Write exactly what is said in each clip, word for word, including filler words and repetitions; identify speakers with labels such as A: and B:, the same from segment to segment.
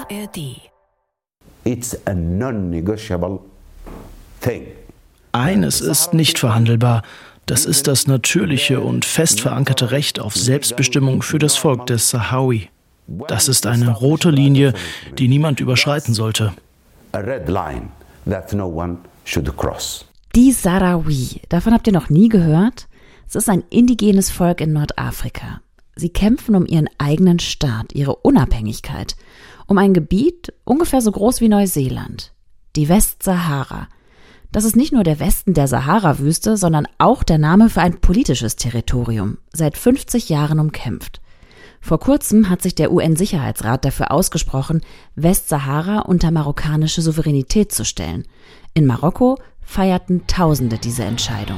A: A R D.
B: It's a non-negotiable thing.
C: Eines ist nicht verhandelbar. Das ist das natürliche und fest verankerte Recht auf Selbstbestimmung für das Volk des Sahrawi. Das ist eine rote Linie, die niemand überschreiten sollte.
B: A red line that no one should cross.
D: Die Sahrawi, davon habt ihr noch nie gehört? Es ist ein indigenes Volk in Nordafrika. Sie kämpfen um ihren eigenen Staat, ihre Unabhängigkeit, um ein Gebiet ungefähr so groß wie Neuseeland, die Westsahara. Das ist nicht nur der Westen der Sahara-Wüste, sondern auch der Name für ein politisches Territorium, seit fünfzig Jahren umkämpft. Vor kurzem hat sich der U N-Sicherheitsrat dafür ausgesprochen, Westsahara unter marokkanische Souveränität zu stellen. In Marokko feierten Tausende diese Entscheidung.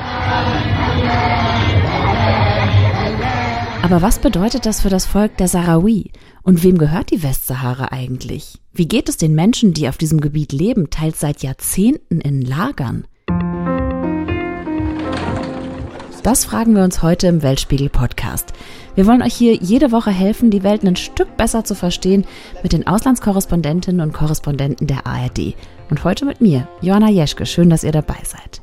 D: Aber was bedeutet das für das Volk der Sahrawi? Und wem gehört die Westsahara eigentlich? Wie geht es den Menschen, die auf diesem Gebiet leben, teils seit Jahrzehnten in Lagern? Das fragen wir uns heute im Weltspiegel-Podcast. Wir wollen euch hier jede Woche helfen, die Welt ein Stück besser zu verstehen mit den Auslandskorrespondentinnen und Korrespondenten der A R D. Und heute mit mir, Joanna Jeschke. Schön, dass ihr dabei seid.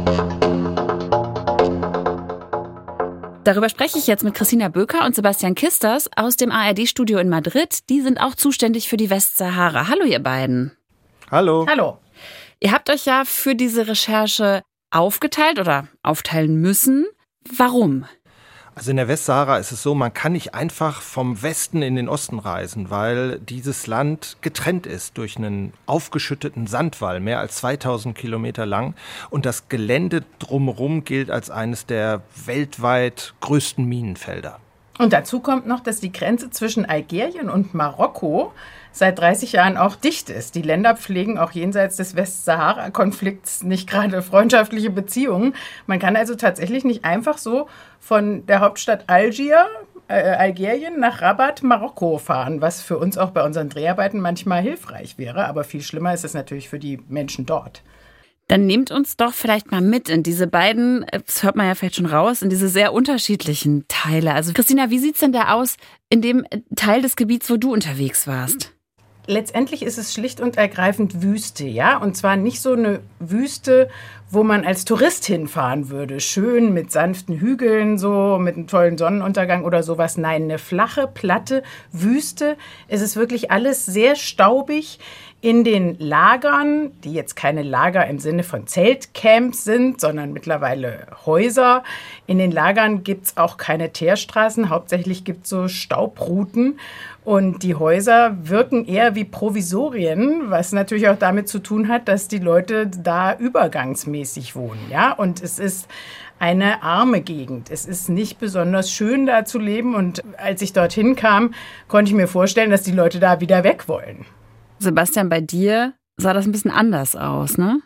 E: Darüber spreche ich jetzt mit Christina Böker und Sebastian Kisters aus dem A R D-Studio in Madrid. Die sind auch zuständig für die Westsahara. Hallo, ihr beiden.
F: Hallo.
E: Hallo. Ihr habt euch ja für diese Recherche aufgeteilt oder aufteilen müssen. Warum?
F: Also in der Westsahara ist es so, man kann nicht einfach vom Westen in den Osten reisen, weil dieses Land getrennt ist durch einen aufgeschütteten Sandwall, mehr als zweitausend Kilometer lang. Und das Gelände drumherum gilt als eines der weltweit größten Minenfelder.
G: Und dazu kommt noch, dass die Grenze zwischen Algerien und Marokko seit dreißig Jahren auch dicht ist. Die Länder pflegen auch jenseits des Westsahara-Konflikts nicht gerade freundschaftliche Beziehungen. Man kann also tatsächlich nicht einfach so von der Hauptstadt Algier, äh, Algerien nach Rabat, Marokko fahren, was für uns auch bei unseren Dreharbeiten manchmal hilfreich wäre. Aber viel schlimmer ist es natürlich für die Menschen dort.
E: Dann nehmt uns doch vielleicht mal mit in diese beiden, das hört man ja vielleicht schon raus, in diese sehr unterschiedlichen Teile. Also Christina, wie sieht's denn da aus in dem Teil des Gebiets, wo du unterwegs warst?
G: Letztendlich ist es schlicht und ergreifend Wüste, ja, und zwar nicht so eine Wüste, wo man als Tourist hinfahren würde, schön mit sanften Hügeln, so mit einem tollen Sonnenuntergang oder sowas. Nein, eine flache, platte Wüste. Es ist wirklich alles sehr staubig. In den Lagern, die jetzt keine Lager im Sinne von Zeltcamps sind, sondern mittlerweile Häuser. In den Lagern gibt's auch keine Teerstraßen, hauptsächlich gibt's so Staubruten. Und die Häuser wirken eher wie Provisorien, was natürlich auch damit zu tun hat, dass die Leute da übergangsmäßig wohnen. Ja? Und es ist eine arme Gegend. Es ist nicht besonders schön, da zu leben. Und als ich dorthin kam, konnte ich mir vorstellen, dass die Leute da wieder weg wollen.
E: Sebastian, bei dir sah das ein bisschen anders aus, ne?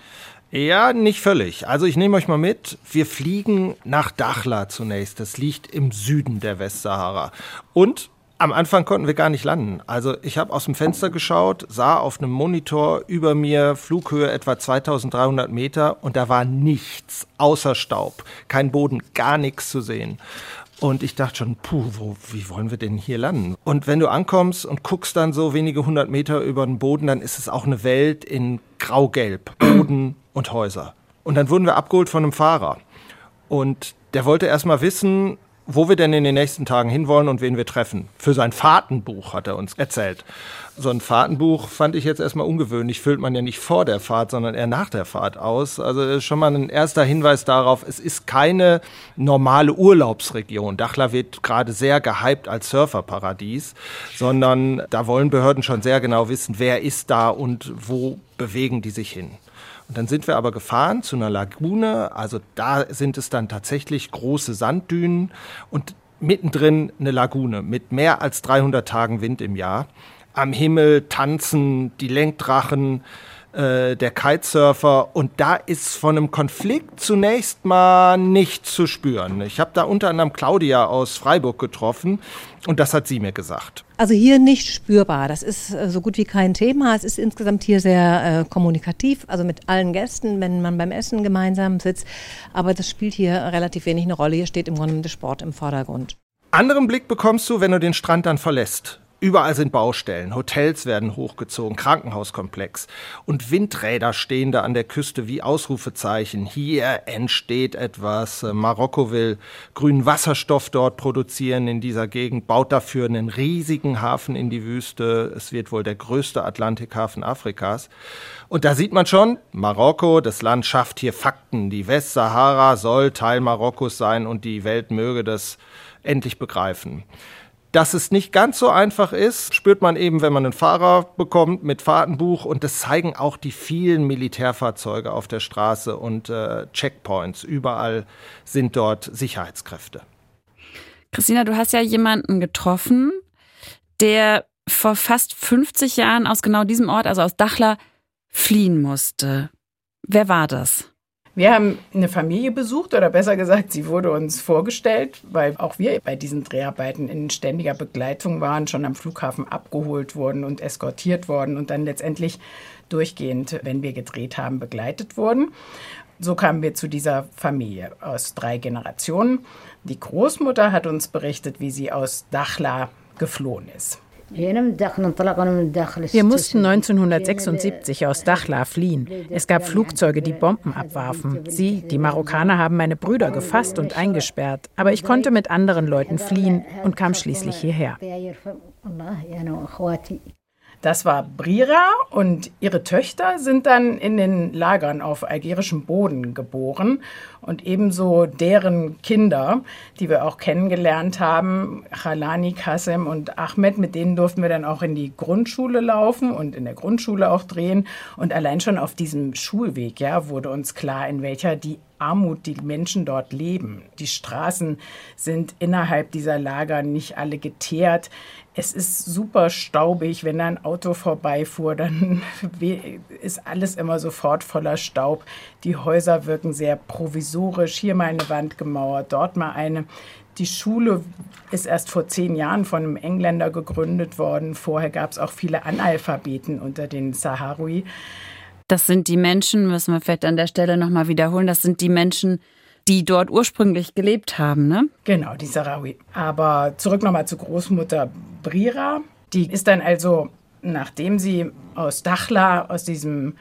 F: Ja, nicht völlig. Also ich nehme euch mal mit. Wir fliegen nach Dakhla zunächst. Das liegt im Süden der Westsahara. Und am Anfang konnten wir gar nicht landen. Also ich habe aus dem Fenster geschaut, sah auf einem Monitor über mir Flughöhe etwa zweitausenddreihundert Meter und da war nichts außer Staub. Kein Boden, gar nichts zu sehen. Und ich dachte schon, puh, wo, wie wollen wir denn hier landen? Und wenn du ankommst und guckst dann so wenige hundert Meter über den Boden, dann ist es auch eine Welt in grau-gelb, Boden und Häuser. Und dann wurden wir abgeholt von einem Fahrer. Und der wollte erst mal wissen, wo wir denn in den nächsten Tagen hinwollen und wen wir treffen. Für sein Fahrtenbuch hat er uns erzählt. So ein Fahrtenbuch fand ich jetzt erstmal ungewöhnlich. Füllt man ja nicht vor der Fahrt, sondern eher nach der Fahrt aus. Also das ist schon mal ein erster Hinweis darauf, es ist keine normale Urlaubsregion. Dakhla wird gerade sehr gehypt als Surferparadies, sondern da wollen Behörden schon sehr genau wissen, wer ist da und wo bewegen die sich hin. Und dann sind wir aber gefahren zu einer Lagune, also da sind es dann tatsächlich große Sanddünen und mittendrin eine Lagune mit mehr als dreihundert Tagen Wind im Jahr. Am Himmel tanzen die Lenkdrachen, äh, der Kitesurfer und da ist von einem Konflikt zunächst mal nichts zu spüren. Ich habe da unter anderem Claudia aus Freiburg getroffen und das hat sie mir gesagt.
H: Also hier nicht spürbar. Das ist äh, so gut wie kein Thema. Es ist insgesamt hier sehr äh, kommunikativ, also mit allen Gästen, wenn man beim Essen gemeinsam sitzt. Aber das spielt hier relativ wenig eine Rolle. Hier steht im Grunde der Sport im Vordergrund.
F: Anderen Blick bekommst du, wenn du den Strand dann verlässt. Überall sind Baustellen, Hotels werden hochgezogen, Krankenhauskomplex. Und Windräder stehen da an der Küste wie Ausrufezeichen. Hier entsteht etwas. Marokko will grünen Wasserstoff dort produzieren in dieser Gegend, baut dafür einen riesigen Hafen in die Wüste. Es wird wohl der größte Atlantikhafen Afrikas. Und da sieht man schon, Marokko, das Land schafft hier Fakten. Die Westsahara soll Teil Marokkos sein und die Welt möge das endlich begreifen. Dass es nicht ganz so einfach ist, spürt man eben, wenn man einen Fahrer bekommt mit Fahrtenbuch. Und das zeigen auch die vielen Militärfahrzeuge auf der Straße und äh, Checkpoints. Überall sind dort Sicherheitskräfte.
E: Christina, du hast ja jemanden getroffen, der vor fast fünfzig Jahren aus genau diesem Ort, also aus Dakhla, fliehen musste. Wer war das?
G: Wir haben eine Familie besucht, oder besser gesagt, sie wurde uns vorgestellt, weil auch wir bei diesen Dreharbeiten in ständiger Begleitung waren, schon am Flughafen abgeholt wurden und eskortiert worden und dann letztendlich durchgehend, wenn wir gedreht haben, begleitet wurden. So kamen wir zu dieser Familie aus drei Generationen. Die Großmutter hat uns berichtet, wie sie aus Dakhla geflohen ist. Wir mussten neunzehnhundertsechsundsiebzig aus Dakhla fliehen. Es gab Flugzeuge, die Bomben abwarfen. Sie, die Marokkaner, haben meine Brüder gefasst und eingesperrt. Aber ich konnte mit anderen Leuten fliehen und kam schließlich hierher. Das war Brira und ihre Töchter sind dann in den Lagern auf algerischem Boden geboren und ebenso deren Kinder, die wir auch kennengelernt haben, Khalani, Kassem und Ahmed, mit denen durften wir dann auch in die Grundschule laufen und in der Grundschule auch drehen. Und allein schon auf diesem Schulweg, ja, wurde uns klar, in welcher die Armut die Menschen dort leben. Die Straßen sind innerhalb dieser Lager nicht alle geteert. Es ist super staubig, wenn da ein Auto vorbeifuhr, dann ist alles immer sofort voller Staub. Die Häuser wirken sehr provisorisch. Hier mal eine Wand gemauert, dort mal eine. Die Schule ist erst vor zehn Jahren von einem Engländer gegründet worden. Vorher gab es auch viele Analphabeten unter den Sahrawi.
E: Das sind die Menschen, müssen wir vielleicht an der Stelle nochmal wiederholen, das sind die Menschen, die dort ursprünglich gelebt haben, ne?
G: Genau, die Sahrawi. Aber zurück nochmal zu Großmutter Brira. Die ist dann also, nachdem sie aus Dakhla, aus diesem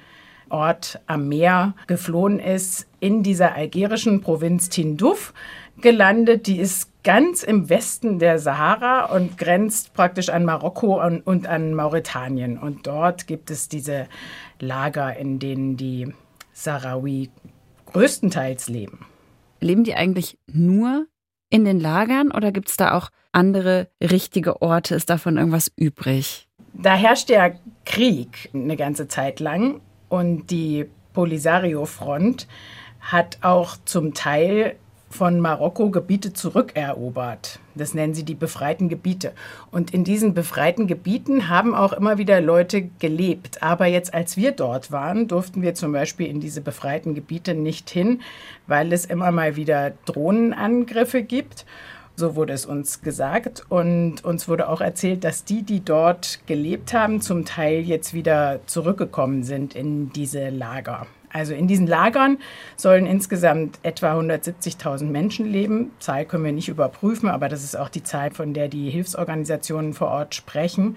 G: Ort am Meer geflohen ist, in dieser algerischen Provinz Tindouf gelandet. Die ist ganz im Westen der Sahara und grenzt praktisch an Marokko und, und an Mauretanien. Und dort gibt es diese Lager, in denen die Sahrawi größtenteils leben.
E: Leben die eigentlich nur in den Lagern oder gibt es da auch andere richtige Orte? Ist davon irgendwas übrig?
G: Da herrscht ja Krieg eine ganze Zeit lang und die Polisario-Front hat auch zum Teil von Marokko Gebiete zurückerobert. Das nennen sie die befreiten Gebiete. Und in diesen befreiten Gebieten haben auch immer wieder Leute gelebt. Aber jetzt, als wir dort waren, durften wir zum Beispiel in diese befreiten Gebiete nicht hin, weil es immer mal wieder Drohnenangriffe gibt. So wurde es uns gesagt. Und uns wurde auch erzählt, dass die, die dort gelebt haben, zum Teil jetzt wieder zurückgekommen sind in diese Lager. Also in diesen Lagern sollen insgesamt etwa hundertsiebzigtausend Menschen leben. Zahl können wir nicht überprüfen, aber das ist auch die Zahl, von der die Hilfsorganisationen vor Ort sprechen.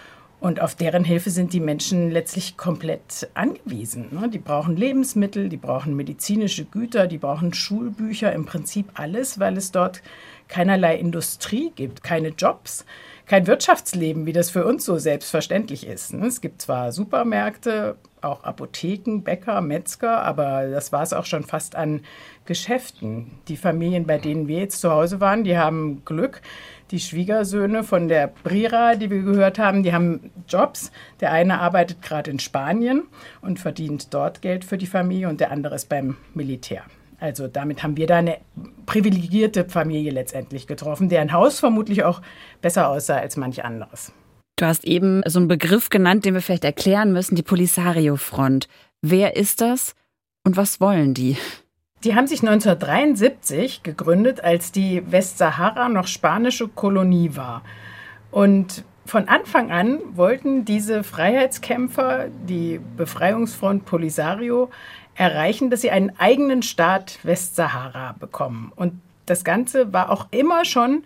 G: Und auf deren Hilfe sind die Menschen letztlich komplett angewiesen. Die brauchen Lebensmittel, die brauchen medizinische Güter, die brauchen Schulbücher, im Prinzip alles, weil es dort keinerlei Industrie gibt, keine Jobs, kein Wirtschaftsleben, wie das für uns so selbstverständlich ist. Es gibt zwar Supermärkte, auch Apotheken, Bäcker, Metzger, aber das war es auch schon fast an Geschäften. Die Familien, bei denen wir jetzt zu Hause waren, die haben Glück. Die Schwiegersöhne von der Brira, die wir gehört haben, die haben Jobs. Der eine arbeitet gerade in Spanien und verdient dort Geld für die Familie und der andere ist beim Militär. Also damit haben wir da eine privilegierte Familie letztendlich getroffen, deren Haus vermutlich auch besser aussah als manch anderes.
E: Du hast eben so einen Begriff genannt, den wir vielleicht erklären müssen, die Polisario-Front. Wer ist das und was wollen die?
G: Die haben sich neunzehnhundertdreiundsiebzig gegründet, als die Westsahara noch spanische Kolonie war. Und von Anfang an wollten diese Freiheitskämpfer, die Befreiungsfront Polisario, erreichen, dass sie einen eigenen Staat Westsahara bekommen. Und das Ganze war auch immer schon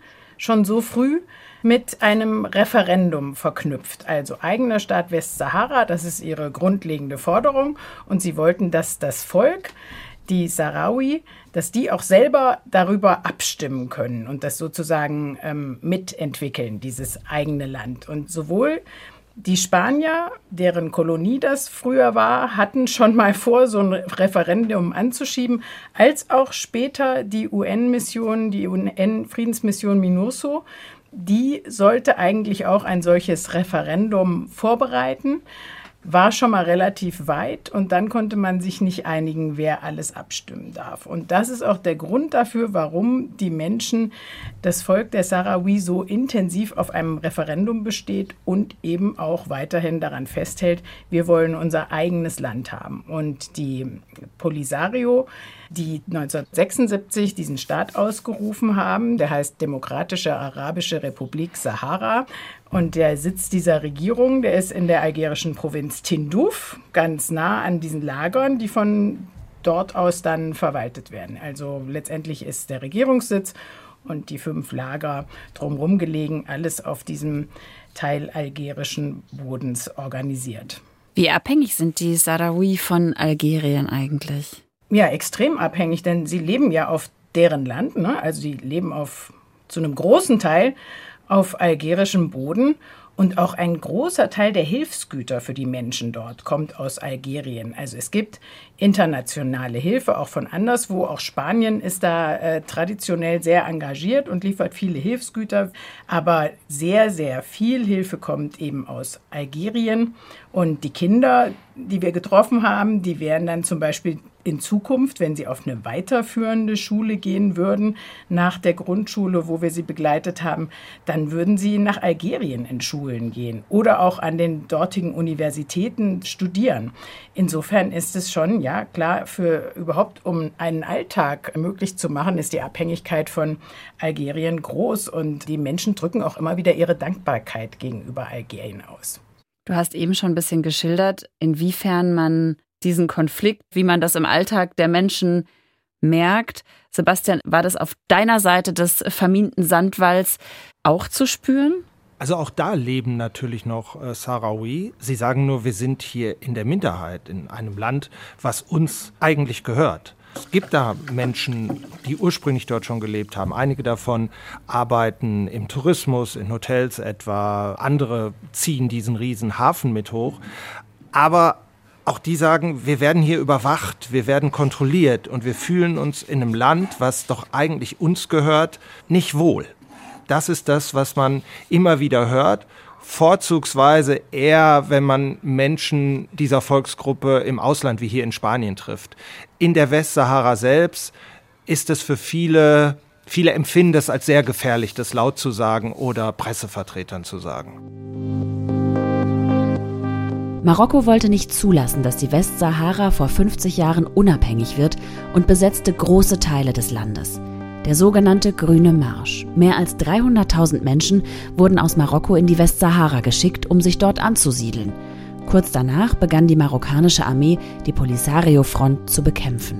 G: schon so früh mit einem Referendum verknüpft. Also eigener Staat Westsahara, das ist ihre grundlegende Forderung. Und sie wollten, dass das Volk, die Sahrawi, dass die auch selber darüber abstimmen können und das sozusagen ähm, mitentwickeln, dieses eigene Land. Und sowohl die Spanier, deren Kolonie das früher war, hatten schon mal vor, so ein Referendum anzuschieben, als auch später die U N-Mission, die U N-Friedensmission MINURSO, die sollte eigentlich auch ein solches Referendum vorbereiten, war schon mal relativ weit und dann konnte man sich nicht einigen, wer alles abstimmen darf. Und das ist auch der Grund dafür, warum die Menschen, das Volk der Sahrawi so intensiv auf einem Referendum besteht und eben auch weiterhin daran festhält, wir wollen unser eigenes Land haben. Und die Polisario, die neunzehnhundertsechsundsiebzig diesen Staat ausgerufen haben, der heißt Demokratische Arabische Republik Sahara. Und der Sitz dieser Regierung, der ist in der algerischen Provinz Tindouf, ganz nah an diesen Lagern, die von dort aus dann verwaltet werden. Also letztendlich ist der Regierungssitz und die fünf Lager drumherum gelegen, alles auf diesem Teil algerischen Bodens organisiert.
E: Wie abhängig sind die Sahrawi von Algerien eigentlich?
G: Ja, extrem abhängig, denn sie leben ja auf deren Land, ne? Also sie leben auf zu einem großen Teil auf algerischem Boden und auch ein großer Teil der Hilfsgüter für die Menschen dort kommt aus Algerien. Also es gibt internationale Hilfe, auch von anderswo. Auch Spanien ist da äh, traditionell sehr engagiert und liefert viele Hilfsgüter. Aber sehr, sehr viel Hilfe kommt eben aus Algerien. Und die Kinder, die wir getroffen haben, die werden dann zum Beispiel in Zukunft, wenn sie auf eine weiterführende Schule gehen würden, nach der Grundschule, wo wir sie begleitet haben, dann würden sie nach Algerien in Schulen gehen oder auch an den dortigen Universitäten studieren. Insofern ist es schon, ja klar, für überhaupt, um einen Alltag möglich zu machen, ist die Abhängigkeit von Algerien groß und die Menschen drücken auch immer wieder ihre Dankbarkeit gegenüber Algerien aus.
E: Du hast eben schon ein bisschen geschildert, inwiefern man diesen Konflikt, wie man das im Alltag der Menschen merkt. Sebastian, war das auf deiner Seite des verminten Sandwalls auch zu spüren?
F: Also auch da leben natürlich noch äh, Sahrawi. Sie sagen nur, wir sind hier in der Minderheit, in einem Land, was uns eigentlich gehört. Es gibt da Menschen, die ursprünglich dort schon gelebt haben. Einige davon arbeiten im Tourismus, in Hotels etwa. Andere ziehen diesen riesen Hafen mit hoch. Aber auch die sagen, wir werden hier überwacht, wir werden kontrolliert und wir fühlen uns in einem Land, was doch eigentlich uns gehört, nicht wohl. Das ist das, was man immer wieder hört. Vorzugsweise eher, wenn man Menschen dieser Volksgruppe im Ausland wie hier in Spanien trifft. In der Westsahara selbst ist es für viele, viele empfinden es als sehr gefährlich, das laut zu sagen oder Pressevertretern zu sagen.
D: Marokko wollte nicht zulassen, dass die Westsahara vor fünfzig Jahren unabhängig wird und besetzte große Teile des Landes. Der sogenannte Grüne Marsch. Mehr als dreihunderttausend Menschen wurden aus Marokko in die Westsahara geschickt, um sich dort anzusiedeln. Kurz danach begann die marokkanische Armee, die Polisario-Front zu bekämpfen.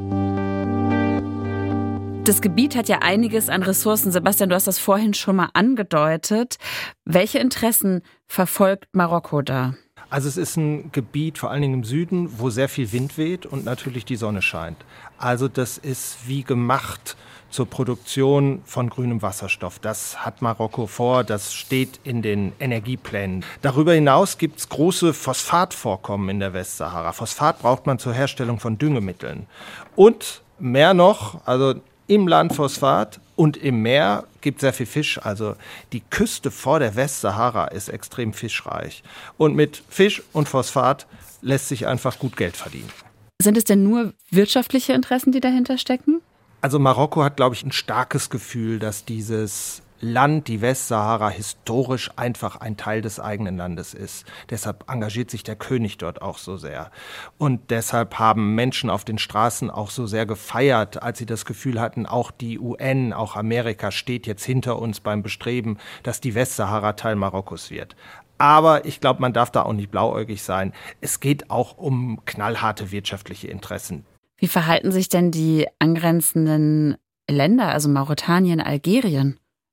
E: Das Gebiet hat ja einiges an Ressourcen. Sebastian, du hast das vorhin schon mal angedeutet. Welche Interessen verfolgt Marokko da?
F: Also es ist ein Gebiet, vor allen Dingen im Süden, wo sehr viel Wind weht und natürlich die Sonne scheint. Also das ist wie gemacht zur Produktion von grünem Wasserstoff. Das hat Marokko vor, das steht in den Energieplänen. Darüber hinaus gibt es große Phosphatvorkommen in der Westsahara. Phosphat braucht man zur Herstellung von Düngemitteln. Und mehr noch, also im Land Phosphat und im Meer gibt es sehr viel Fisch. Also die Küste vor der Westsahara ist extrem fischreich. Und mit Fisch und Phosphat lässt sich einfach gut Geld verdienen.
E: Sind es denn nur wirtschaftliche Interessen, die dahinter stecken?
F: Also Marokko hat, glaube ich, ein starkes Gefühl, dass dieses Land, die Westsahara, historisch einfach ein Teil des eigenen Landes ist. Deshalb engagiert sich der König dort auch so sehr. Und deshalb haben Menschen auf den Straßen auch so sehr gefeiert, als sie das Gefühl hatten, auch die U N, auch Amerika steht jetzt hinter uns beim Bestreben, dass die Westsahara Teil Marokkos wird. Aber ich glaube, man darf da auch nicht blauäugig sein. Es geht auch um knallharte wirtschaftliche Interessen.
E: Wie verhalten sich denn die angrenzenden Länder, also Mauretanien, Algerien?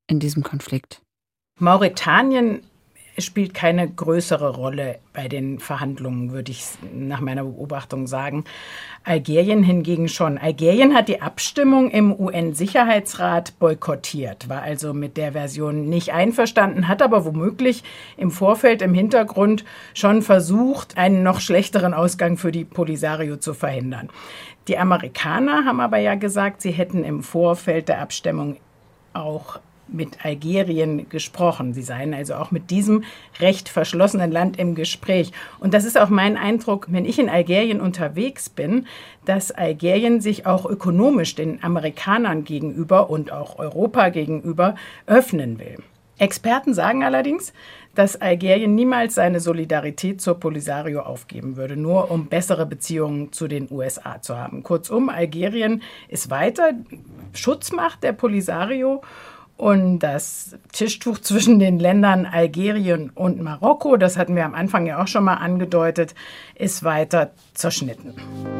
E: in diesem Konflikt?
G: Mauretanien spielt keine größere Rolle bei den Verhandlungen, würde ich nach meiner Beobachtung sagen. Algerien hingegen schon. Algerien hat die Abstimmung im U N-Sicherheitsrat boykottiert, war also mit der Version nicht einverstanden, hat aber womöglich im Vorfeld, im Hintergrund schon versucht, einen noch schlechteren Ausgang für die Polisario zu verhindern. Die Amerikaner haben aber ja gesagt, sie hätten im Vorfeld der Abstimmung auch mit Algerien gesprochen. Sie seien also auch mit diesem recht verschlossenen Land im Gespräch. Und das ist auch mein Eindruck, wenn ich in Algerien unterwegs bin, dass Algerien sich auch ökonomisch den Amerikanern gegenüber und auch Europa gegenüber öffnen will. Experten sagen allerdings, dass Algerien niemals seine Solidarität zur Polisario aufgeben würde, nur um bessere Beziehungen zu den U S A zu haben. Kurzum, Algerien ist weiter Schutzmacht der Polisario. Und das Tischtuch zwischen den Ländern Algerien und Marokko, das hatten wir am Anfang ja auch schon mal angedeutet, ist weiter zerschnitten.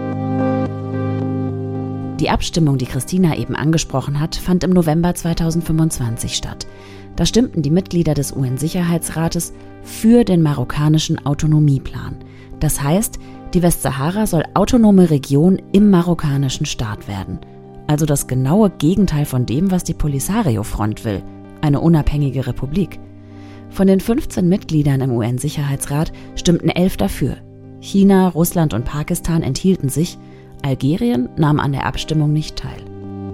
D: Die Abstimmung, die Christina eben angesprochen hat, fand im November zweitausendfünfundzwanzig statt. Da stimmten die Mitglieder des U N-Sicherheitsrates für den marokkanischen Autonomieplan. Das heißt, die Westsahara soll autonome Region im marokkanischen Staat werden. Also das genaue Gegenteil von dem, was die Polisario-Front will, eine unabhängige Republik. Von den fünfzehn Mitgliedern im U N-Sicherheitsrat stimmten elf dafür. China, Russland und Pakistan enthielten sich, Algerien nahm an der Abstimmung nicht teil.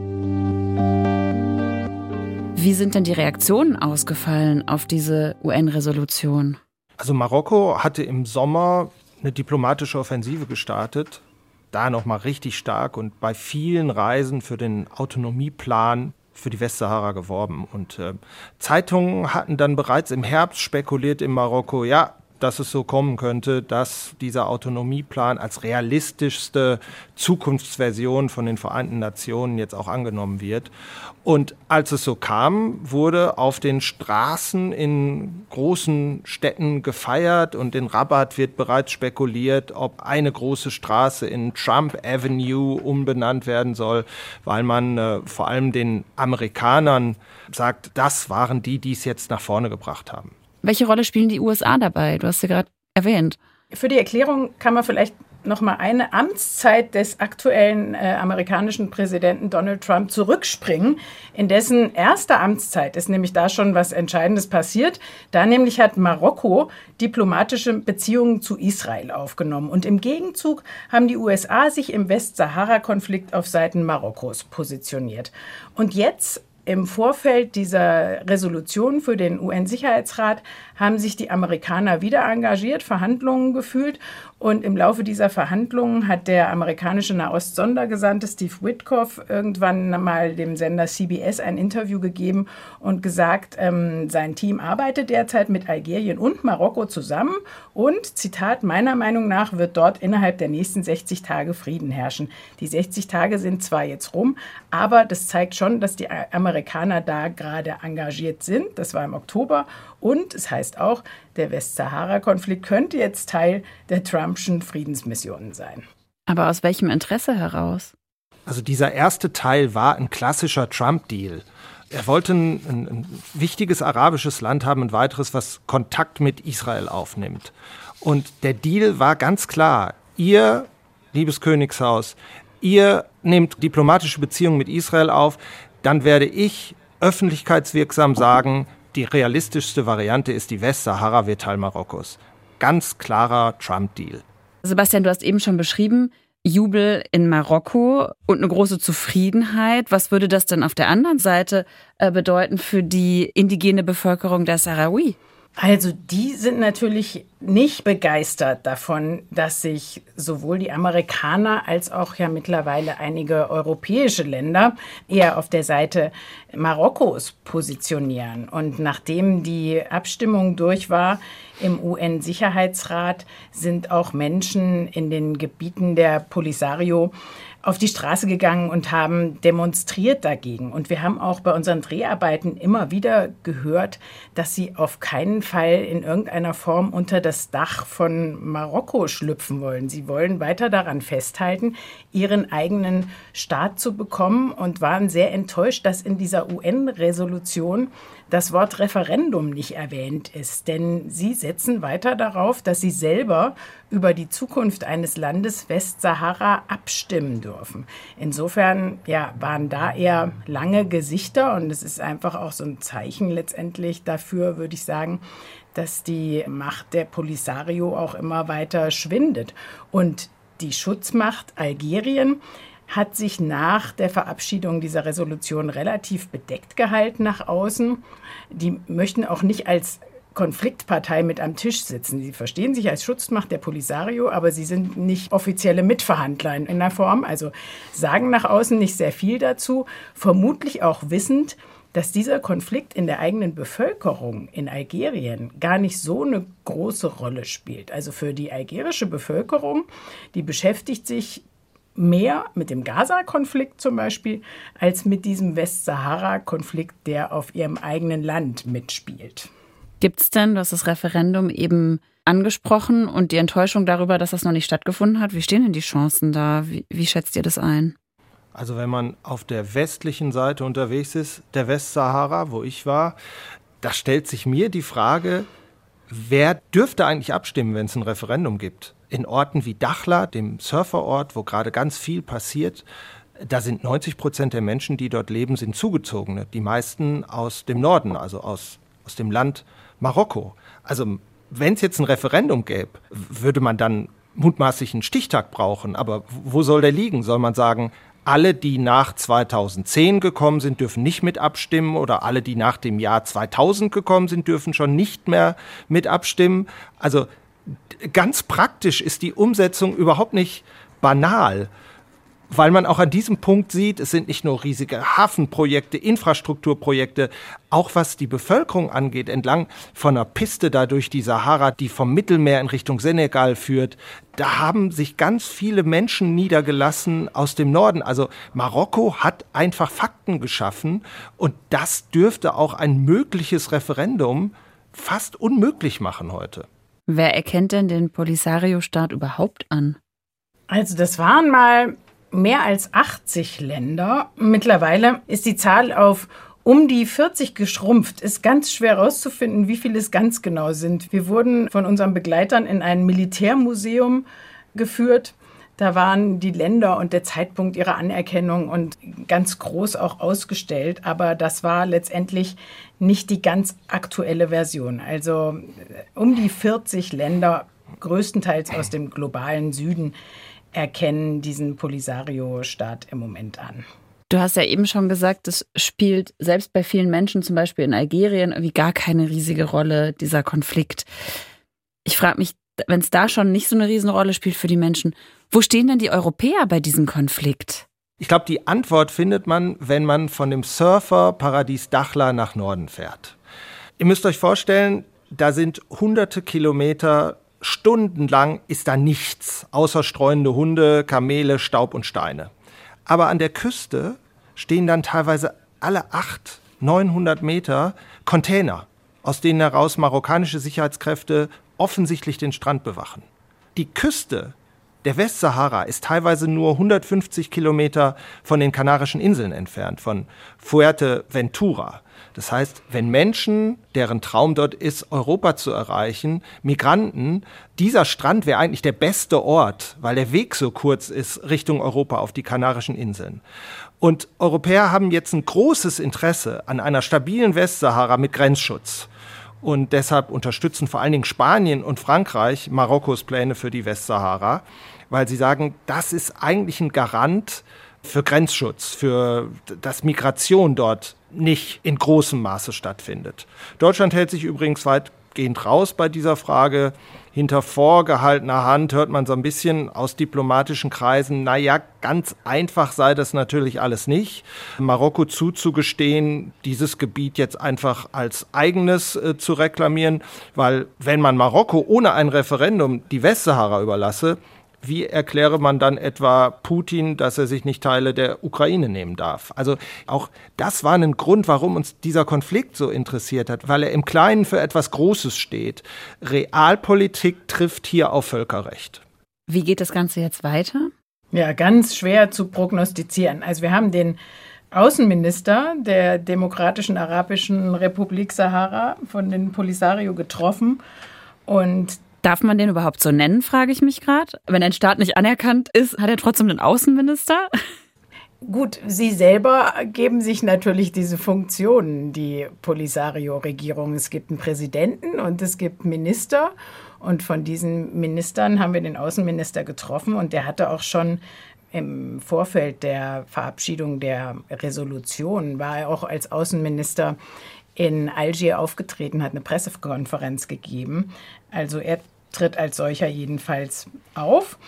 E: Wie sind denn die Reaktionen ausgefallen auf diese U N-Resolution?
F: Also Marokko hatte im Sommer eine diplomatische Offensive gestartet, da nochmal richtig stark und bei vielen Reisen für den Autonomieplan für die Westsahara geworben. Und äh, Zeitungen hatten dann bereits im Herbst spekuliert in Marokko, ja, dass es so kommen könnte, dass dieser Autonomieplan als realistischste Zukunftsversion von den Vereinten Nationen jetzt auch angenommen wird. Und als es so kam, wurde auf den Straßen in großen Städten gefeiert und in Rabat wird bereits spekuliert, ob eine große Straße in Trump Avenue umbenannt werden soll, weil man äh, vor allem den Amerikanern sagt, das waren die, die es jetzt nach vorne gebracht haben.
E: Welche Rolle spielen die U S A dabei? Du hast sie gerade erwähnt.
G: Für die Erklärung kann man vielleicht noch mal eine Amtszeit des aktuellen äh, amerikanischen Präsidenten Donald Trump zurückspringen. In dessen erster Amtszeit ist nämlich da schon was Entscheidendes passiert. Da nämlich hat Marokko diplomatische Beziehungen zu Israel aufgenommen. Und im Gegenzug haben die U S A sich im Westsahara-Konflikt auf Seiten Marokkos positioniert. Und jetzt im Vorfeld dieser Resolution für den U N-Sicherheitsrat haben sich die Amerikaner wieder engagiert, Verhandlungen geführt. Und im Laufe dieser Verhandlungen hat der amerikanische Nahost-Sondergesandte Steve Witkoff irgendwann mal dem Sender C B S ein Interview gegeben und gesagt, ähm, sein Team arbeitet derzeit mit Algerien und Marokko zusammen. Und, Zitat, meiner Meinung nach wird dort innerhalb der nächsten sechzig Tage Frieden herrschen. Die sechzig Tage sind zwar jetzt rum, aber das zeigt schon, dass die Amerikaner da gerade engagiert sind. Das war im Oktober. Und es heißt auch, der Westsahara-Konflikt könnte jetzt Teil der Trumpschen Friedensmissionen sein.
E: Aber aus welchem Interesse heraus?
F: Also dieser erste Teil war ein klassischer Trump-Deal. Er wollte ein, ein, ein wichtiges arabisches Land haben, ein weiteres, was Kontakt mit Israel aufnimmt. Und der Deal war ganz klar, ihr, liebes Königshaus, ihr nehmt diplomatische Beziehungen mit Israel auf, dann werde ich öffentlichkeitswirksam sagen, die realistischste Variante ist, die Westsahara wird Teil Marokkos. Ganz klarer Trump-Deal.
E: Sebastian, du hast eben schon beschrieben, Jubel in Marokko und eine große Zufriedenheit. Was würde das denn auf der anderen Seite äh, bedeuten für die indigene Bevölkerung der Sahrawi?
G: Also die sind natürlich nicht begeistert davon, dass sich sowohl die Amerikaner als auch ja mittlerweile einige europäische Länder eher auf der Seite Marokkos positionieren. Und nachdem die Abstimmung durch war im U N-Sicherheitsrat, sind auch Menschen in den Gebieten der Polisario auf die Straße gegangen und haben demonstriert dagegen. Und wir haben auch bei unseren Dreharbeiten immer wieder gehört, dass sie auf keinen Fall in irgendeiner Form unter das Dach von Marokko schlüpfen wollen. Sie wollen weiter daran festhalten, ihren eigenen Staat zu bekommen und waren sehr enttäuscht, dass in dieser U N-Resolution das Wort Referendum nicht erwähnt ist. Denn sie setzen weiter darauf, dass sie selber über die Zukunft eines Landes Westsahara abstimmen dürfen. Insofern ja, waren da eher lange Gesichter und es ist einfach auch so ein Zeichen letztendlich dafür, würde ich sagen, dass die Macht der Polisario auch immer weiter schwindet. Und die Schutzmacht Algerien hat sich nach der Verabschiedung dieser Resolution relativ bedeckt gehalten nach außen. Die möchten auch nicht als Konfliktpartei mit am Tisch sitzen. Sie verstehen sich als Schutzmacht der Polisario, aber sie sind nicht offizielle Mitverhandler in der Form, also sagen nach außen nicht sehr viel dazu, vermutlich auch wissend, dass dieser Konflikt in der eigenen Bevölkerung in Algerien gar nicht so eine große Rolle spielt. Also für die algerische Bevölkerung, die beschäftigt sich mehr mit dem Gaza-Konflikt zum Beispiel, als mit diesem Westsahara-Konflikt, der auf ihrem eigenen Land mitspielt.
E: Gibt es denn, du hast das Referendum eben angesprochen und die Enttäuschung darüber, dass das noch nicht stattgefunden hat? Wie stehen denn die Chancen da? Wie, wie schätzt ihr das ein?
F: Also wenn man auf der westlichen Seite unterwegs ist, der Westsahara, wo ich war, da stellt sich mir die Frage, wer dürfte eigentlich abstimmen, wenn es ein Referendum gibt? In Orten wie Dakhla, dem Surferort, wo gerade ganz viel passiert, da sind neunzig Prozent der Menschen, die dort leben, sind Zugezogene. Die meisten aus dem Norden, also aus, aus dem Land Marokko. Also wenn es jetzt ein Referendum gäbe, würde man dann mutmaßlich einen Stichtag brauchen. Aber wo soll der liegen? Soll man sagen, alle, die nach zweitausendzehn gekommen sind, dürfen nicht mit abstimmen oder alle, die nach dem Jahr zweitausend gekommen sind, dürfen schon nicht mehr mit abstimmen? Also ganz praktisch ist die Umsetzung überhaupt nicht banal, weil man auch an diesem Punkt sieht, es sind nicht nur riesige Hafenprojekte, Infrastrukturprojekte, auch was die Bevölkerung angeht, entlang von einer Piste da durch die Sahara, die vom Mittelmeer in Richtung Senegal führt, da haben sich ganz viele Menschen niedergelassen aus dem Norden. Also Marokko hat einfach Fakten geschaffen und das dürfte auch ein mögliches Referendum fast unmöglich machen heute.
E: Wer erkennt denn den Polisario-Staat überhaupt an?
G: Also das waren mal mehr als achtzig Länder. Mittlerweile ist die Zahl auf um die vierzig geschrumpft. Ist ganz schwer herauszufinden, wie viele es ganz genau sind. Wir wurden von unseren Begleitern in ein Militärmuseum geführt. Da waren die Länder und der Zeitpunkt ihrer Anerkennung und ganz groß auch ausgestellt. Aber das war letztendlich nicht die ganz aktuelle Version. Also um die vierzig Länder, größtenteils aus dem globalen Süden, erkennen diesen Polisario-Staat im Moment an.
E: Du hast ja eben schon gesagt, es spielt selbst bei vielen Menschen, zum Beispiel in Algerien, irgendwie gar keine riesige Rolle, dieser Konflikt. Ich frage mich, wenn es da schon nicht so eine Riesenrolle spielt für die Menschen, wo stehen denn die Europäer bei diesem Konflikt?
F: Ich glaube, die Antwort findet man, wenn man von dem Surferparadies Dakhla nach Norden fährt. Ihr müsst euch vorstellen, da sind hunderte Kilometer, stundenlang ist da nichts, außer streunende Hunde, Kamele, Staub und Steine. Aber an der Küste stehen dann teilweise alle acht, neunhundert Meter Container, aus denen heraus marokkanische Sicherheitskräfte offensichtlich den Strand bewachen. Die Küste der Westsahara ist teilweise nur hundertfünfzig Kilometer von den Kanarischen Inseln entfernt, von Fuerteventura. Das heißt, wenn Menschen, deren Traum dort ist, Europa zu erreichen, Migranten, dieser Strand wäre eigentlich der beste Ort, weil der Weg so kurz ist Richtung Europa auf die Kanarischen Inseln. Und Europäer haben jetzt ein großes Interesse an einer stabilen Westsahara mit Grenzschutz. Und deshalb unterstützen vor allen Dingen Spanien und Frankreich Marokkos Pläne für die Westsahara, weil sie sagen, das ist eigentlich ein Garant für Grenzschutz, für dass Migration dort nicht in großem Maße stattfindet. Deutschland hält sich übrigens weitgehend raus bei dieser Frage. Hinter vorgehaltener Hand hört man so ein bisschen aus diplomatischen Kreisen, naja, ganz einfach sei das natürlich alles nicht. Marokko zuzugestehen, dieses Gebiet jetzt einfach als eigenes äh, zu reklamieren, weil wenn man Marokko ohne ein Referendum die Westsahara überlasse, Wie erkläre man dann etwa Putin, dass er sich nicht Teile der Ukraine nehmen darf? Also auch das war ein Grund, warum uns dieser Konflikt so interessiert hat, weil er im Kleinen für etwas Großes steht. Realpolitik trifft hier auf Völkerrecht.
E: Wie geht das Ganze jetzt weiter?
G: Ja, ganz schwer zu prognostizieren. Also wir haben den Außenminister der Demokratischen Arabischen Republik Sahara von den Polisario getroffen und
E: darf man den überhaupt so nennen, frage ich mich gerade. Wenn ein Staat nicht anerkannt ist, hat er trotzdem einen Außenminister?
G: Gut, sie selber geben sich natürlich diese Funktionen, die Polisario-Regierung. Es gibt einen Präsidenten und es gibt Minister. Und von diesen Ministern haben wir den Außenminister getroffen. Und der hatte auch schon im Vorfeld der Verabschiedung der Resolution, war er auch als Außenminister in Algier aufgetreten, hat eine Pressekonferenz gegeben. Also er tritt als solcher jedenfalls auf.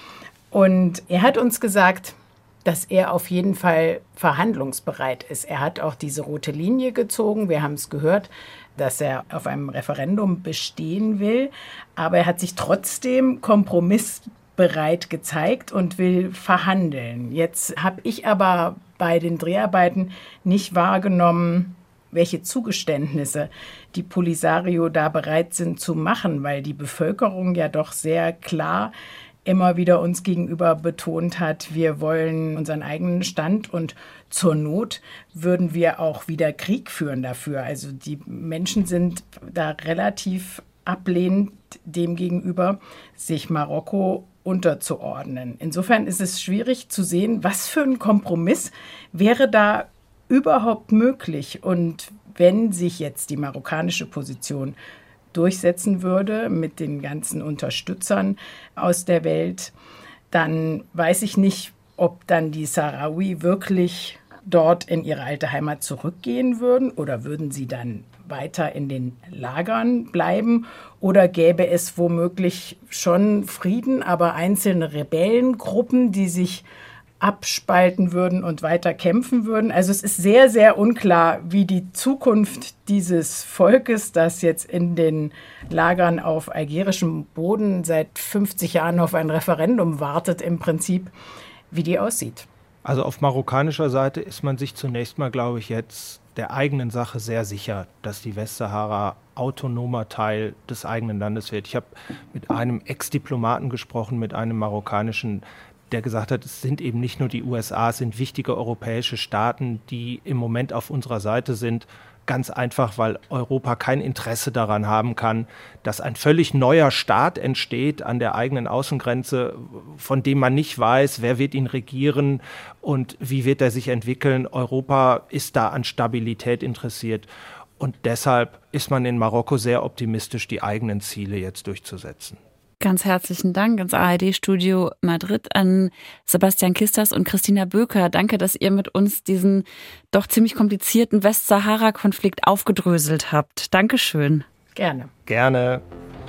G: Und er hat uns gesagt, dass er auf jeden Fall verhandlungsbereit ist. Er hat auch diese rote Linie gezogen. Wir haben es gehört, dass er auf einem Referendum bestehen will. Aber er hat sich trotzdem kompromissbereit gezeigt und will verhandeln. Jetzt habe ich aber bei den Dreharbeiten nicht wahrgenommen, welche Zugeständnisse die Polisario da bereit sind zu machen, weil die Bevölkerung ja doch sehr klar immer wieder uns gegenüber betont hat, wir wollen unseren eigenen Stand und zur Not würden wir auch wieder Krieg führen dafür. Also die Menschen sind da relativ ablehnend dem gegenüber, sich Marokko unterzuordnen. Insofern ist es schwierig zu sehen, was für ein Kompromiss wäre da überhaupt möglich. Und wenn sich jetzt die marokkanische Position durchsetzen würde mit den ganzen Unterstützern aus der Welt, dann weiß ich nicht, ob dann die Sahrawi wirklich dort in ihre alte Heimat zurückgehen würden oder würden sie dann weiter in den Lagern bleiben oder gäbe es womöglich schon Frieden, aber einzelne Rebellengruppen, die sich abspalten würden und weiter kämpfen würden. Also es ist sehr, sehr unklar, wie die Zukunft dieses Volkes, das jetzt in den Lagern auf algerischem Boden seit fünfzig Jahren auf ein Referendum wartet, im Prinzip, wie die aussieht.
F: Also auf marokkanischer Seite ist man sich zunächst mal, glaube ich, jetzt der eigenen Sache sehr sicher, dass die Westsahara autonomer Teil des eigenen Landes wird. Ich habe mit einem Ex-Diplomaten gesprochen, mit einem marokkanischen, der gesagt hat, es sind eben nicht nur die U S A, es sind wichtige europäische Staaten, die im Moment auf unserer Seite sind. Ganz einfach, weil Europa kein Interesse daran haben kann, dass ein völlig neuer Staat entsteht an der eigenen Außengrenze, von dem man nicht weiß, wer wird ihn regieren und wie wird er sich entwickeln. Europa ist da an Stabilität interessiert. Und deshalb ist man in Marokko sehr optimistisch, die eigenen Ziele jetzt durchzusetzen.
E: Ganz herzlichen Dank ins A R D-Studio Madrid an Sebastian Kistas und Christina Böker. Danke, dass ihr mit uns diesen doch ziemlich komplizierten Westsahara-Konflikt aufgedröselt habt. Dankeschön.
G: Gerne.
F: Gerne.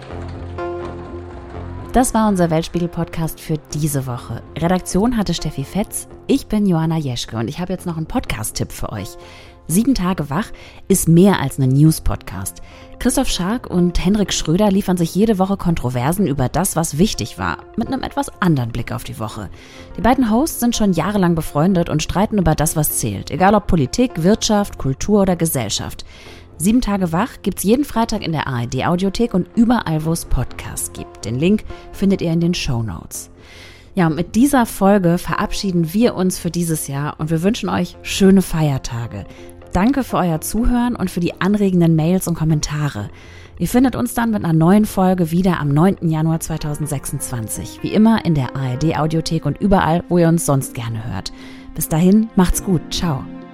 D: Das war unser Weltspiegel-Podcast für diese Woche. Redaktion hatte Steffi Fetz. Ich bin Joanna Jeschke und ich habe jetzt noch einen Podcast-Tipp für euch. Sieben Tage wach ist mehr als ein News-Podcast. Christoph Schark und Henrik Schröder liefern sich jede Woche Kontroversen über das, was wichtig war, mit einem etwas anderen Blick auf die Woche. Die beiden Hosts sind schon jahrelang befreundet und streiten über das, was zählt, egal ob Politik, Wirtschaft, Kultur oder Gesellschaft. Sieben Tage wach gibt's jeden Freitag in der A R D-Audiothek und überall, wo es Podcasts gibt. Den Link findet ihr in den Shownotes. Ja, und mit dieser Folge verabschieden wir uns für dieses Jahr und wir wünschen euch schöne Feiertage. Danke für euer Zuhören und für die anregenden Mails und Kommentare. Ihr findet uns dann mit einer neuen Folge wieder am neunten Januar zweitausendsechsundzwanzig. Wie immer in der A R D-Audiothek und überall, wo ihr uns sonst gerne hört. Bis dahin, macht's gut. Ciao.